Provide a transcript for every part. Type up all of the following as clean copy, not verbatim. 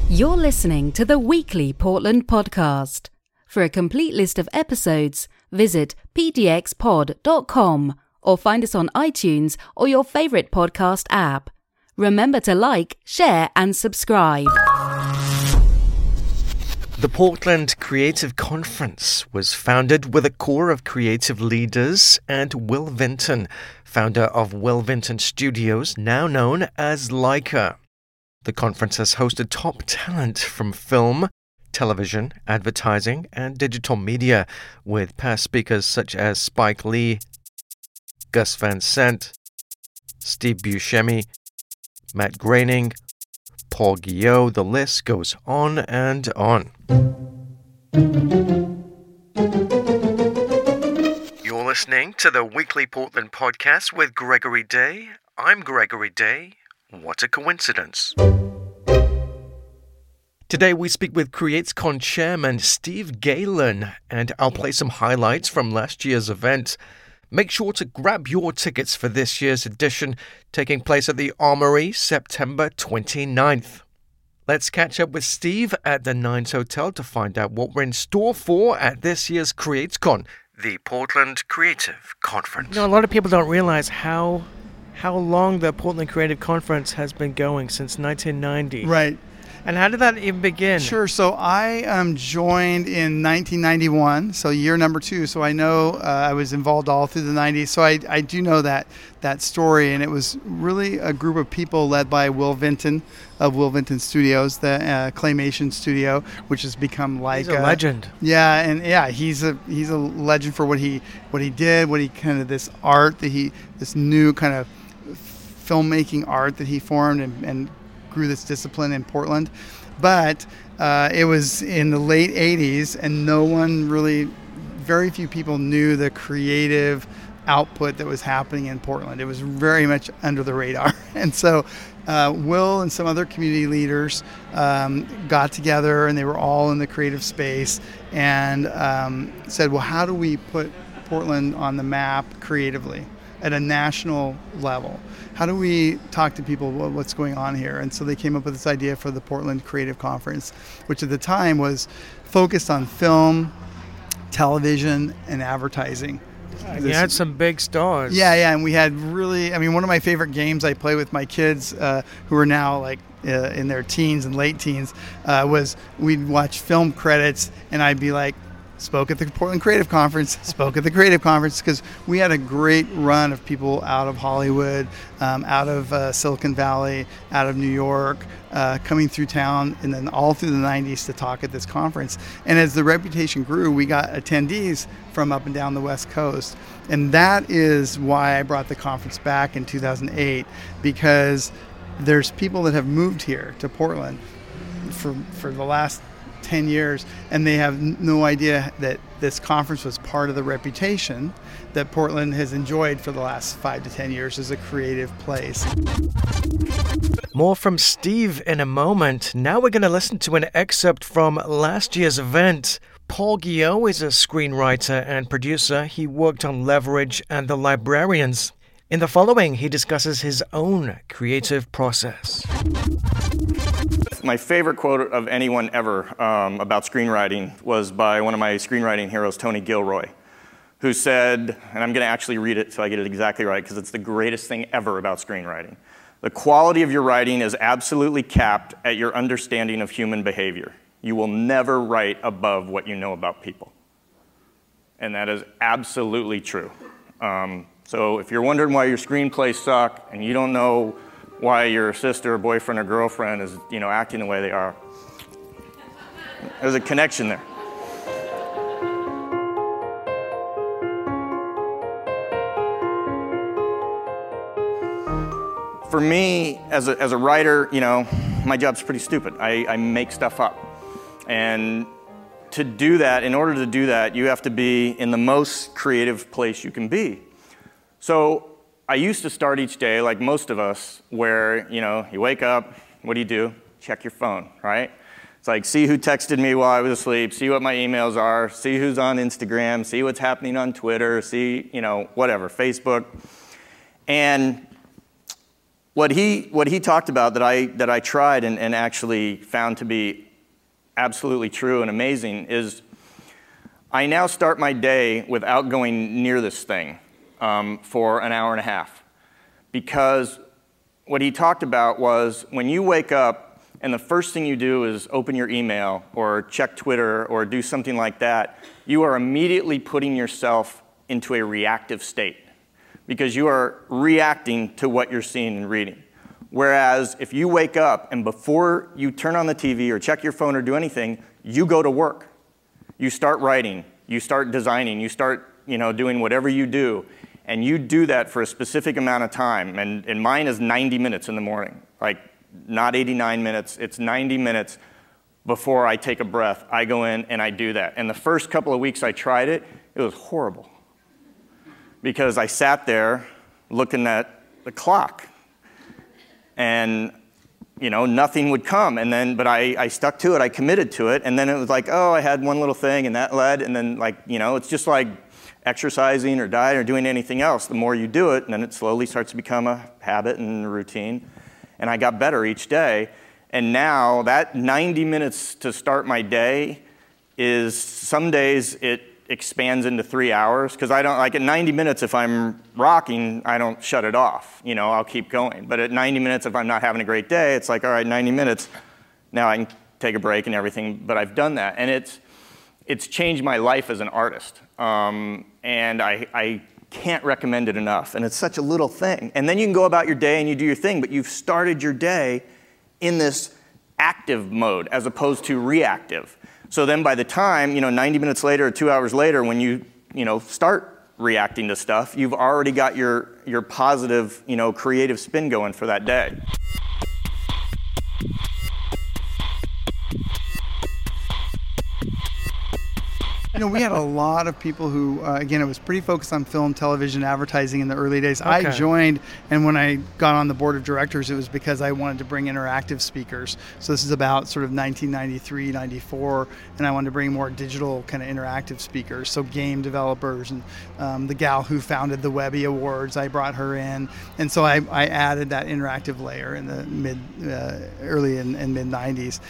You're listening to the weekly Portland podcast. For a complete list of episodes, visit pdxpod.com or find us on iTunes or your favorite podcast app. Remember to like, share, and subscribe. The Portland Creative Conference was founded with a core of creative leaders and Will Vinton, founder of Will Vinton Studios, now known as Leica. The conference has hosted top talent from film, television, advertising, and digital media, with past speakers such as Spike Lee, Gus Van Sant, Steve Buscemi, Matt Groening, Paul Guyot. The list goes on and on. You're listening to the weekly Portland podcast with Gregory Day. I'm Gregory Day. What a coincidence. Today we speak with CreatesCon chairman Steve Galen, and I'll play some highlights from last year's event. Make sure to grab your tickets for this year's edition, taking place at the Armory, September 29th. Let's catch up with Steve at the Nines Hotel to find out what we're in store for at this year's CreatesCon, the Portland Creative Conference. A lot of people don't realize how long the Portland Creative Conference has been going, since 1990. Right. And how did that even begin? Sure. So I joined in 1991, so year number 2. So I know I was involved all through the 90s. So I do know that story. And it was really a group of people led by Will Vinton of Will Vinton Studios, the claymation studio, which has become like he's a legend. Yeah, and he's a legend for what he did, this art that this new kind of filmmaking art that he formed and grew this discipline in Portland. But it was in the late 80s, and very few people knew the creative output that was happening in Portland. It was very much under the radar. And so Will and some other community leaders got together, and they were all in the creative space, and said, well, how do we put Portland on the map creatively at a national level? How do we talk to people what's going on here? And so they came up with this idea for the Portland Creative Conference, which at the time was focused on film, television, and advertising. You had some big stars. Yeah, and we had one of my favorite games I play with my kids, who are now in their teens and late teens, was we'd watch film credits, and I'd be like, spoke at the Portland Creative Conference, because we had a great run of people out of Hollywood, out of Silicon Valley, out of New York, coming through town, and then all through the 90s to talk at this conference. And as the reputation grew, we got attendees from up and down the West Coast. And that is why I brought the conference back in 2008, because there's people that have moved here to Portland for the last 10 years, and they have no idea that this conference was part of the reputation that Portland has enjoyed for the last 5 to 10 years as a creative place. More from Steve in a moment. Now we're going to listen to an excerpt from last year's event. Paul Guyot is a screenwriter and producer. He worked on Leverage and The Librarians. In the following, he discusses his own creative process. My favorite quote of anyone ever about screenwriting was by one of my screenwriting heroes, Tony Gilroy, who said, and I'm going to actually read it so I get it exactly right because it's the greatest thing ever about screenwriting. The quality of your writing is absolutely capped at your understanding of human behavior. You will never write above what you know about people. And that is absolutely true. So if you're wondering why your screenplays suck and you don't know why your sister or boyfriend or girlfriend is, acting the way they are, there's a connection there. For me, as a writer, my job's pretty stupid. I make stuff up. And in order to do that, you have to be in the most creative place you can be. So I used to start each day, like most of us, where, you wake up, what do? Check your phone, right? It's like, see who texted me while I was asleep, see what my emails are, see who's on Instagram, see what's happening on Twitter, see, whatever, Facebook. And What he talked about that I tried and actually found to be absolutely true and amazing is I now start my day without going near this thing for an hour and a half. Because what he talked about was when you wake up and the first thing you do is open your email or check Twitter or do something like that, you are immediately putting yourself into a reactive state because you are reacting to what you're seeing and reading. Whereas if you wake up and before you turn on the TV or check your phone or do anything, you go to work. You start writing, you start designing, you start doing whatever you do, and you do that for a specific amount of time. And mine is 90 minutes in the morning, like not 89 minutes, it's 90 minutes before I take a breath. I go in and I do that. And the first couple of weeks I tried it, it was horrible. Because I sat there looking at the clock and nothing would come. And then, but I stuck to it, I committed to it, and then it was like, oh, I had one little thing and that led, and then it's just like exercising or dieting or doing anything else. The more you do it, and then it slowly starts to become a habit and a routine. And I got better each day. And now that 90 minutes to start my day is, some days it expands into 3 hours, because I don't, like at 90 minutes if I'm rocking, I don't shut it off, I'll keep going. But at 90 minutes if I'm not having a great day, it's like, all right, 90 minutes, now I can take a break and everything, but I've done that. And it's changed my life as an artist. And I can't recommend it enough. And it's such a little thing. And then you can go about your day and you do your thing, but you've started your day in this active mode as opposed to reactive. So then by the time, 90 minutes later or 2 hours later, when you start reacting to stuff, you've already got your positive, creative spin going for that day. We had a lot of people who, again, it was pretty focused on film, television, advertising in the early days. Okay. I joined, and when I got on the board of directors, it was because I wanted to bring interactive speakers. So this is about sort of 1993, 94, and I wanted to bring more digital kind of interactive speakers. So game developers, and the gal who founded the Webby Awards, I brought her in. And so I added that interactive layer in the early and mid 90s.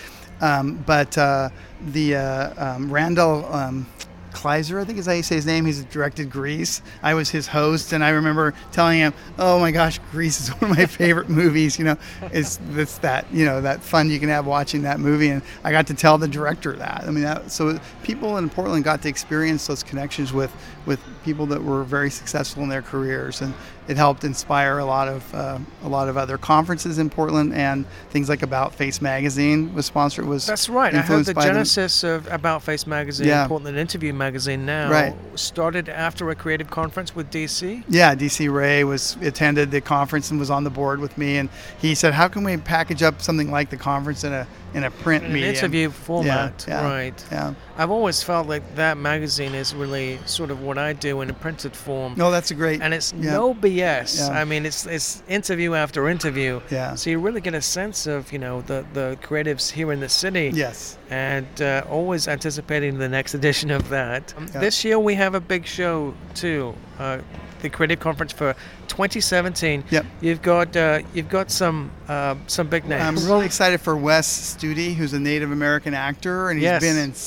Randall Kleiser, I think is how you say his name. He's directed Grease. I was his host, and I remember telling him, "Oh my gosh, Grease is one of my favorite movies." It's that that fun you can have watching that movie, and I got to tell the director that. I mean, so people in Portland got to experience those connections with people that were very successful in their careers, and it helped inspire a lot of other conferences in Portland, and things like About Face magazine was sponsored. That's right. I heard the genesis of About Face magazine, Portland Interview magazine now, started after a creative conference with DC. Yeah, DC Ray attended the conference and was on the board with me, and he said, "How can we package up something like the conference in a print medium?" Interview format, right? Yeah. I've always felt like that magazine is really sort of what I do in a printed form. No, that's a great. And it's no BS. Yeah. I mean, it's interview after interview. Yeah. So you really get a sense of the creatives here in the city. Yes. And always anticipating the next edition of that. This year we have a big show too. The Creative Conference for 2017. Yep. You've got some big names. I'm really excited for Wes Studi, who's a Native American actor, and he's been in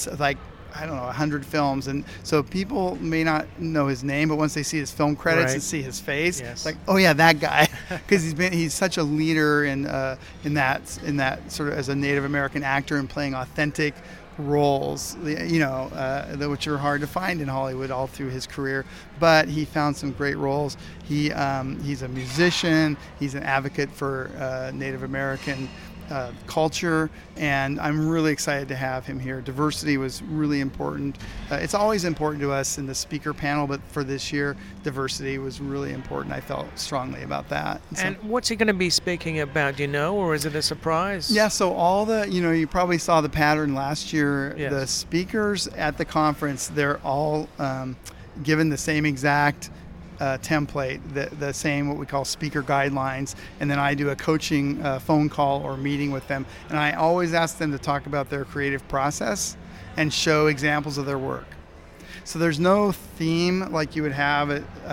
100 films, and so people may not know his name, but once they see his film credits and see his face, it's like, oh yeah, that guy, because he's such a leader in that sort of as a Native American actor and playing authentic roles, which are hard to find in Hollywood all through his career, but he found some great roles. He's a musician, he's an advocate for Native American culture, and I'm really excited to have him here. Diversity was really important. It's always important to us in the speaker panel, but for this year, diversity was really important. I felt strongly about that. And what's he going to be speaking about, or is it a surprise? Yeah, so all you probably saw the pattern last year. Yes. The speakers at the conference, they're all given the same exact template, the same what we call speaker guidelines, and then I do a coaching phone call or meeting with them, and I always ask them to talk about their creative process and show examples of their work. So there's no theme like you would have at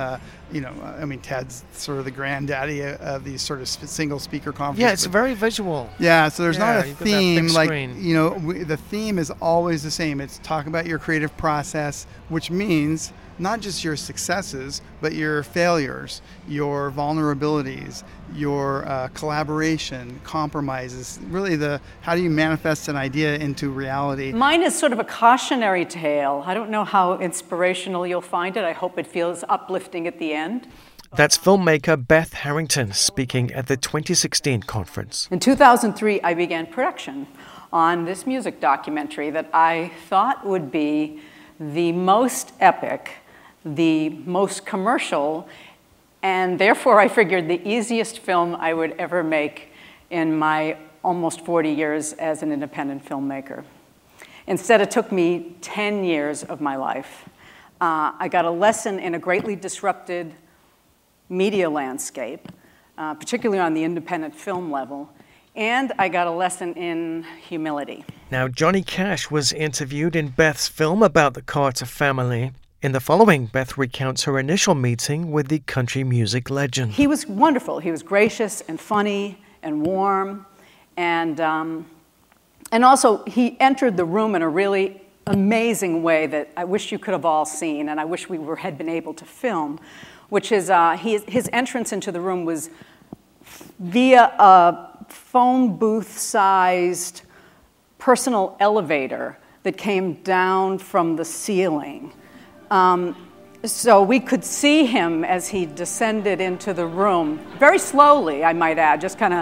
I mean, TED's sort of the granddaddy of these sort of single speaker conferences. Yeah, it's very visual. Yeah, so there's not a theme. Like, the theme is always the same. It's talk about your creative process, which means not just your successes, but your failures, your vulnerabilities, your collaboration, compromises, really how do you manifest an idea into reality. Mine is sort of a cautionary tale. I don't know how inspirational you'll find it. I hope it feels uplifting at the end. That's filmmaker Beth Harrington speaking at the 2016 conference. In 2003, I began production on this music documentary that I thought would be the most epic, the most commercial, and therefore I figured the easiest film I would ever make in my almost 40 years as an independent filmmaker. Instead, it took me 10 years of my life. I got a lesson in a greatly disrupted media landscape, particularly on the independent film level, and I got a lesson in humility. Now, Johnny Cash was interviewed in Beth's film about the Carter family. In the following, Beth recounts her initial meeting with the country music legend. He was wonderful. He was gracious and funny and warm. And also, he entered the room in a really amazing way that I wish you could have all seen, and I wish we had been able to film, which is his entrance into the room was via a phone booth-sized personal elevator that came down from the ceiling. So we could see him as he descended into the room, very slowly, I might add, just kind of,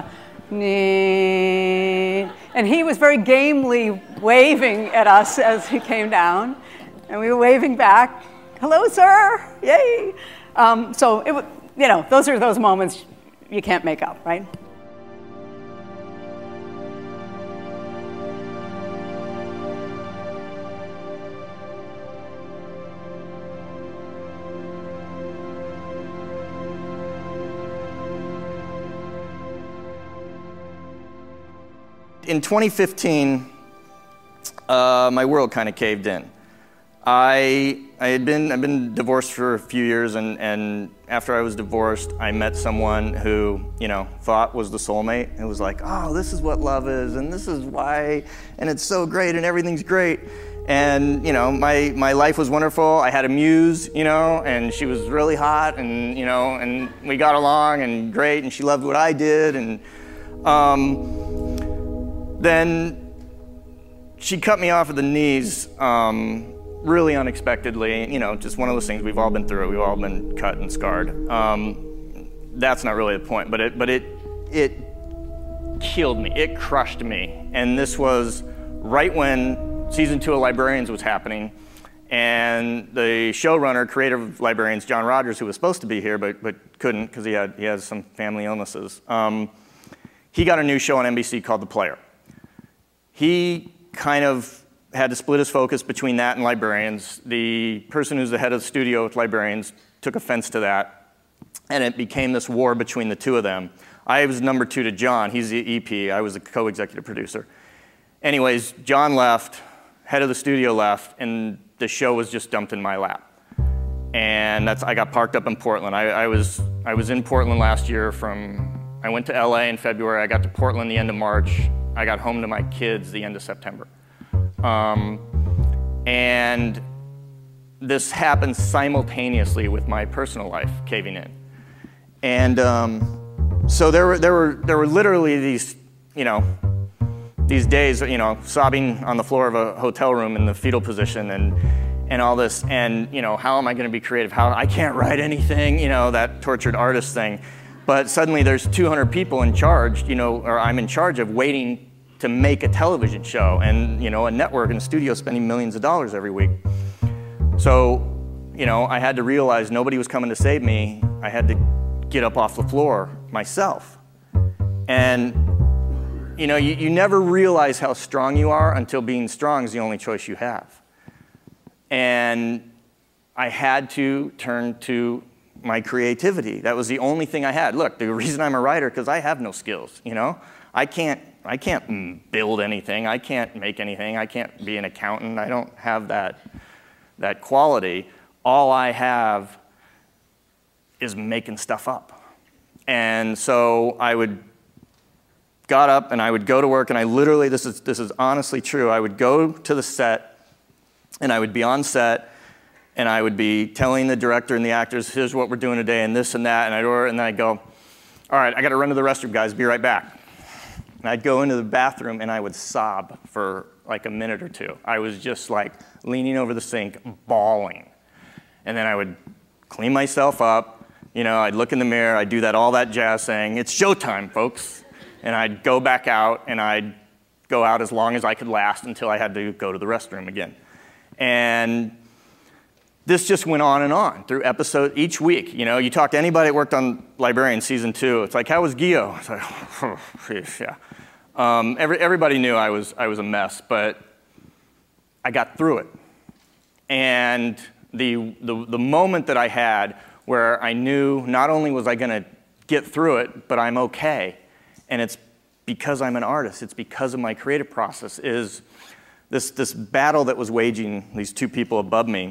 and he was very gamely waving at us as he came down, and we were waving back, hello, sir, yay. So, those are those moments you can't make up, right? In 2015, my world kind of caved in. I've been divorced for a few years, and after I was divorced, I met someone who, thought was the soulmate. It was like, oh, this is what love is, and this is why, and it's so great, and everything's great. And, my life was wonderful. I had a muse, and she was really hot, and, and we got along, and great, and she loved what I did, and then she cut me off at the knees, really unexpectedly, just one of those things. We've all been through it. We've all been cut and scarred. That's not really the point, but it killed me. It crushed me. And this was right when season 2 of Librarians was happening, and the showrunner, creative Librarians, John Rogers, who was supposed to be here but couldn't because he has some family illnesses. He got a new show on NBC called The Player. He kind of had to split his focus between that and Librarians. The person who's the head of the studio with Librarians took offense to that, and it became this war between the two of them. I was number 2 to John. He's the EP. I was the co-executive producer. Anyways, John left, head of the studio left, and the show was just dumped in my lap. And I got parked up in Portland. I was in Portland last year I went to LA in February. I got to Portland the end of March. I got home to my kids the end of September. And this happened simultaneously with my personal life caving in. And so there were literally these days, sobbing on the floor of a hotel room in the fetal position and all this, and how am I going to be creative? How I can't write anything, that tortured artist thing. But suddenly there's 200 people in charge, or I'm in charge of waiting to make a television show, and a network and a studio spending millions of dollars every week. So, I had to realize nobody was coming to save me. I had to get up off the floor myself. And you never realize how strong you are until being strong is the only choice you have. And I had to turn to my creativity. That was the only thing I had. Look, the reason I'm a writer, because I have no skills, I can't build anything. I can't make anything. I can't be an accountant. I don't have that quality. All I have is making stuff up. And so I got up and I would go to work, and I literally, this is honestly true, I would go to the set and I would be on set and I would be telling the director and the actors, here's what we're doing today and this and that, and then I'd go, all right, I got to run to the restroom, guys, be right back. And I'd go into the bathroom and I would sob for like a minute or two. I was just like leaning over the sink, bawling. And then I would clean myself up, I'd look in the mirror, I'd do all that jazz saying, it's showtime, folks. And I'd go back out and I'd go out as long as I could last until I had to go to the restroom again. And this just went on and on through each week. You talk to anybody that worked on Librarian season 2, it's like, how was Gio? It's like, oh, yeah. Everybody knew I was a mess, but I got through it. And the moment that I had where I knew not only was I going to get through it, but I'm okay, and it's because I'm an artist, it's because of my creative process, is this battle that was waging these two people above me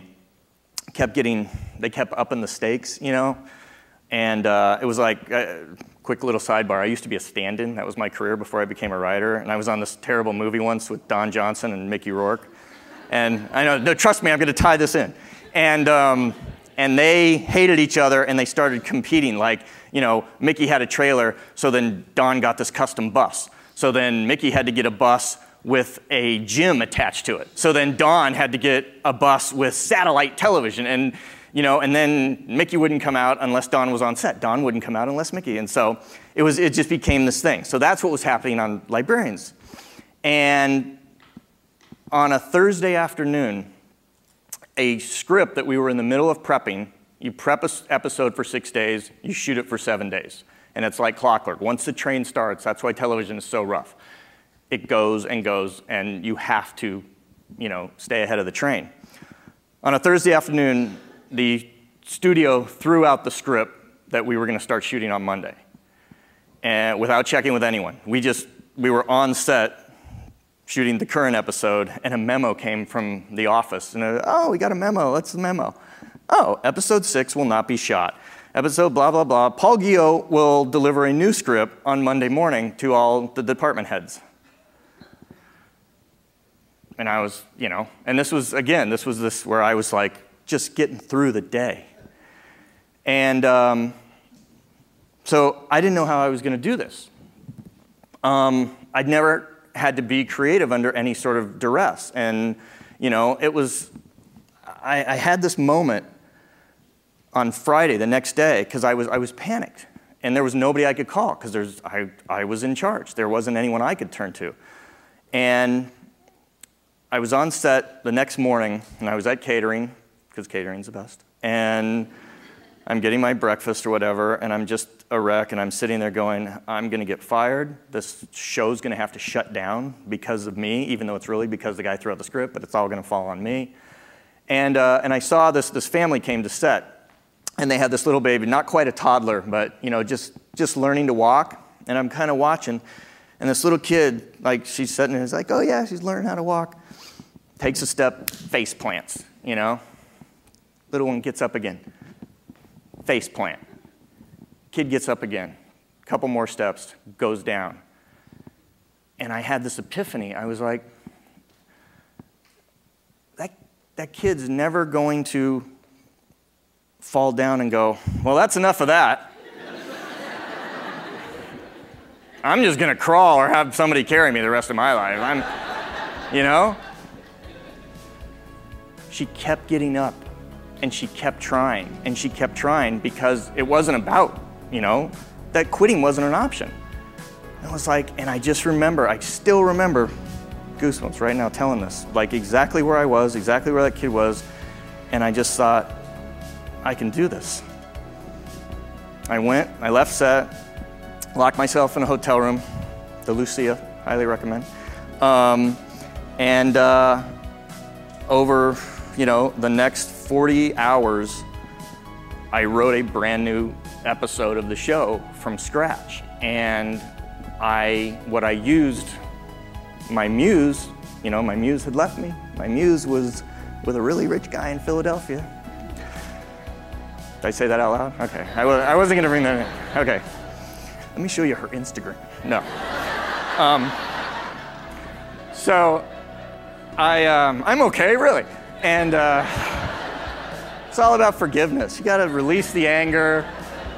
they kept upping the stakes, and it was like, quick little sidebar, I used to be a stand-in. That was my career before I became a writer, and I was on this terrible movie once with Don Johnson and Mickey Rourke, and I know, no, trust me, I'm going to tie this in, and they hated each other, and they started competing, like, Mickey had a trailer, so then Don got this custom bus, so then Mickey had to get a bus with a gym attached to it. So then Don had to get a bus with satellite television, and then Mickey wouldn't come out unless Don was on set. Don wouldn't come out unless Mickey, and so it just became this thing. So that's what was happening on Librarians. And on a Thursday afternoon, a script that we were in the middle of prepping, you prep an episode for 6 days, you shoot it for 7 days, and it's like clockwork. Once the train starts, that's why television is so rough. It goes, and you have to, stay ahead of the train. On a Thursday afternoon, the studio threw out the script that we were going to start shooting on Monday, and without checking with anyone. We were on set shooting the current episode, and a memo came from the office, and we got a memo. What's the memo? Oh, episode 6 will not be shot. Episode blah, blah, blah. Paul Gio will deliver a new script on Monday morning to all the department heads. And I was, and this was where I was like, just getting through the day. And so I didn't know how I was going to do this. I'd never had to be creative under any sort of duress. And, it was, I had this moment on Friday, the next day, because I was panicked. And there was nobody I could call, because I was in charge. There wasn't anyone I could turn to. And I was on set the next morning, and I was at catering, because catering's the best. And I'm getting my breakfast or whatever, and I'm just a wreck, and I'm sitting there going, I'm going to get fired. This show's going to have to shut down because of me, even though it's really because the guy threw out the script, but it's all going to fall on me. And I saw this family came to set, and they had this little baby, not quite a toddler, but just learning to walk. And I'm kind of watching, and this little kid, like, she's sitting there, it's like, oh yeah, she's learning how to walk. Takes a step, face plants, Little one gets up again. Face plant. Kid gets up again. Couple more steps, goes down. And I had this epiphany. I was like, that kid's never going to fall down and go, well, that's enough of that. I'm just going to crawl or have somebody carry me the rest of my life. She kept getting up, and she kept trying, because it wasn't about, that quitting wasn't an option. And I was like, and I still remember, goosebumps right now telling this, like exactly where I was, exactly where that kid was, and I just thought, I can do this. I left set, locked myself in a hotel room, the Lucia, highly recommend, and over the next 40 hours, I wrote a brand new episode of the show from scratch. And what I used, my muse, my muse had left me. My muse was with a really rich guy in Philadelphia. Did I say that out loud? Okay. I wasn't going to bring that in. Okay. Let me show you her Instagram. No. So I'm okay, really. And it's all about forgiveness. You got to release the anger.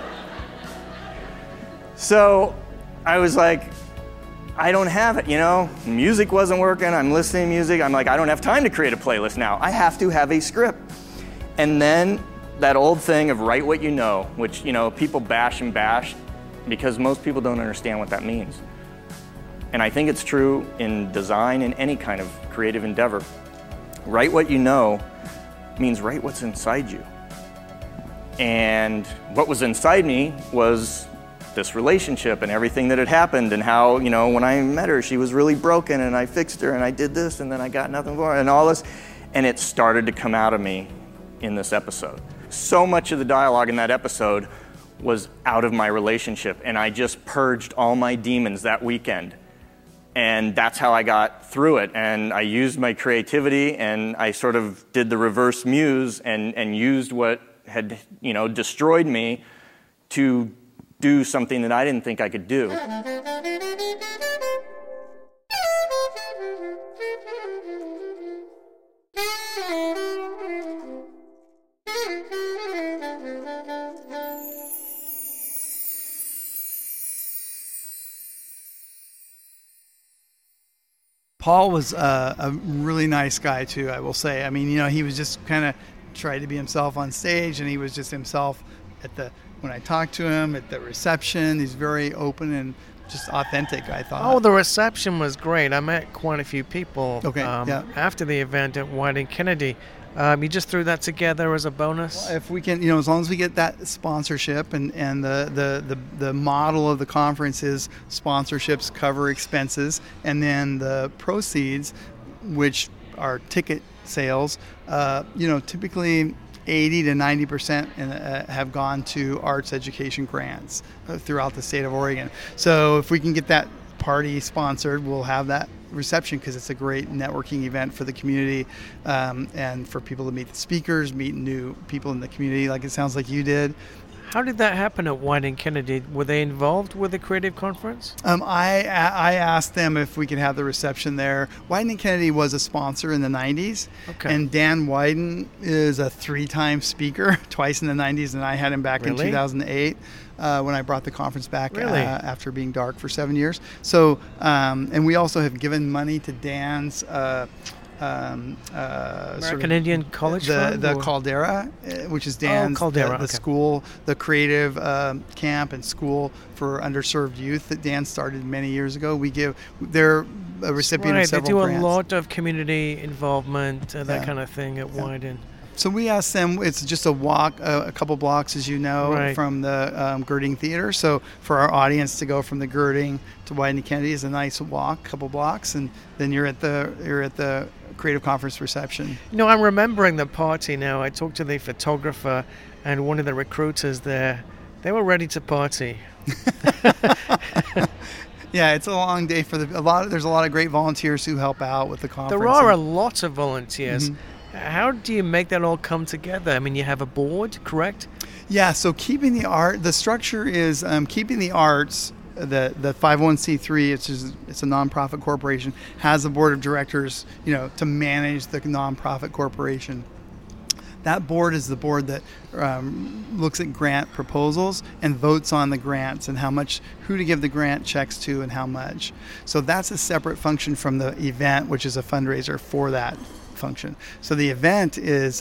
So I was like, I don't have it, you know? Music wasn't working. I'm listening to music. I'm like, I don't have time to create a playlist now. I have to have a script. And then that old thing of write what you know, which, you know, people bash and bash because most people don't understand what that means. And I think it's true in design and any kind of creative endeavor. Write what you know means write what's inside you. And what was inside me was this relationship and everything that had happened, and how, you know, when I met her, she was really broken, and I fixed her, and I did this, and then I got nothing for her, and all this. And it started to come out of me in this episode. So much of the dialogue in that episode was out of my relationship, and I just purged all my demons that weekend. And that's how I got through it. And I used my creativity, and I sort of did the reverse muse and used what had, you know, destroyed me to do something that I didn't think I could do. Paul was a really nice guy too, I will say. I mean, you know, he was just kind of tried to be himself on stage, and he was just himself when I talked to him at the reception. He's very open and just authentic, I thought. Oh, the reception was great. I met quite a few people after the event at Wieden+Kennedy. You just threw that together as a bonus? Well, if we can, you know, as long as we get that sponsorship, and the model of the conference is sponsorships cover expenses, and then the proceeds, which are ticket sales, you know, typically 80 to 90% have gone to arts education grants throughout the state of Oregon. So if we can get that party sponsored, we'll have that reception, because it's a great networking event for the community, and for people to meet the speakers, meet new people in the community, like it sounds like you did. How did that happen at Wieden+Kennedy? Were they involved with the Creative Conference? I asked them if we could have the reception there. Wieden+Kennedy was a sponsor in the 90s. Okay. And Dan Wieden is a 3-time speaker, twice in the 90s, and I had him back in 2008 when I brought the conference back after being dark for 7 years. So, and we also have given money to Dan's American Indian College Fund? The Caldera, which is Dan's the school, the creative camp and school for underserved youth that Dan started many years ago. They're a recipient of several grants. They do a lot of community involvement, that kind of thing at Wieden. So we asked them, it's just a walk, a couple blocks, as you know, from the Girding Theater. So for our audience to go from the Girding to Wieden+Kennedy is a nice walk, couple blocks, and then you're at the Creative Conference reception. No, I'm remembering the party now. I talked to the photographer and one of the recruiters there. They were ready to party. Yeah, it's a long day for there's a lot of great volunteers who help out with the conference. There are a lot of volunteers. Mm-hmm. How do you make that all come together? I mean, you have a board, correct? Yeah, so keeping the art, the structure is keeping the arts, the 501c3, it's a nonprofit corporation, has a board of directors, you know, to manage the nonprofit corporation. That board is the board that looks at grant proposals and votes on the grants and who to give the grant checks to and how much. So that's a separate function from the event, which is a fundraiser for that function. So the event is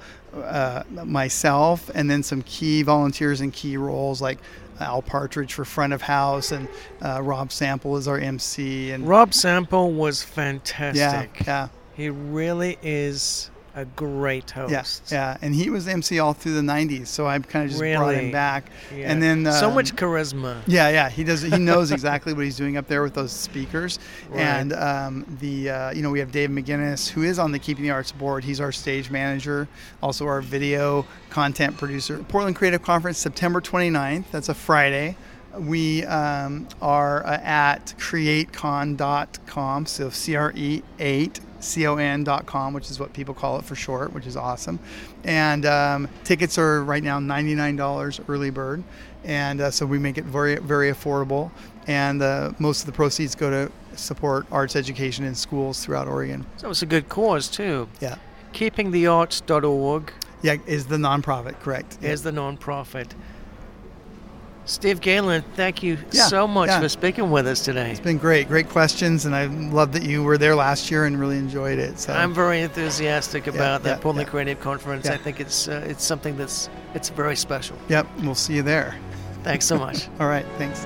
myself and then some key volunteers in key roles like Al Partridge for front of house, and Rob Sample is our MC. And Rob Sample was fantastic. Yeah. He really is a great host. Yeah, and he was MC all through the 90s, so I kind of just brought him back. Yeah. And then so much charisma. Yeah, he knows exactly what he's doing up there with those speakers. Right. And we have Dave McGinnis, who is on the Keeping the Arts board. He's our stage manager, also our video content producer. Portland Creative Conference, September 29th. That's a Friday. We are at createcon.com, so CRE8CON.com, which is what people call it for short, which is awesome. And tickets are right now $99 early bird, and so we make it very, very affordable. And most of the proceeds go to support arts education in schools throughout Oregon. So it's a good cause too. Yeah. KeepingTheArts.org. Yeah, is the nonprofit, correct? Is the nonprofit. Steve Galen, thank you so much for speaking with us today. It's been great. Great questions, and I love that you were there last year and really enjoyed it. So I'm very enthusiastic about that Portland Creative Conference. I think it's something it's very special. Yep, we'll see you there. Thanks so much. All right, thanks.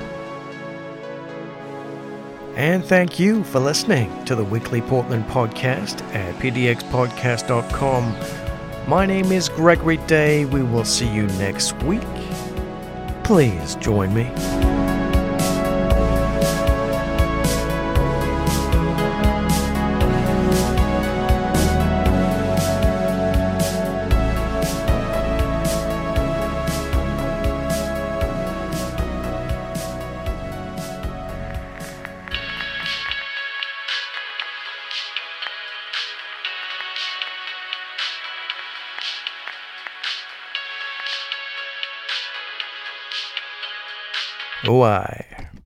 And thank you for listening to the Weekly Portland Podcast at pdxpodcast.com. My name is Gregory Day. We will see you next week. Please join me. Oh, aye.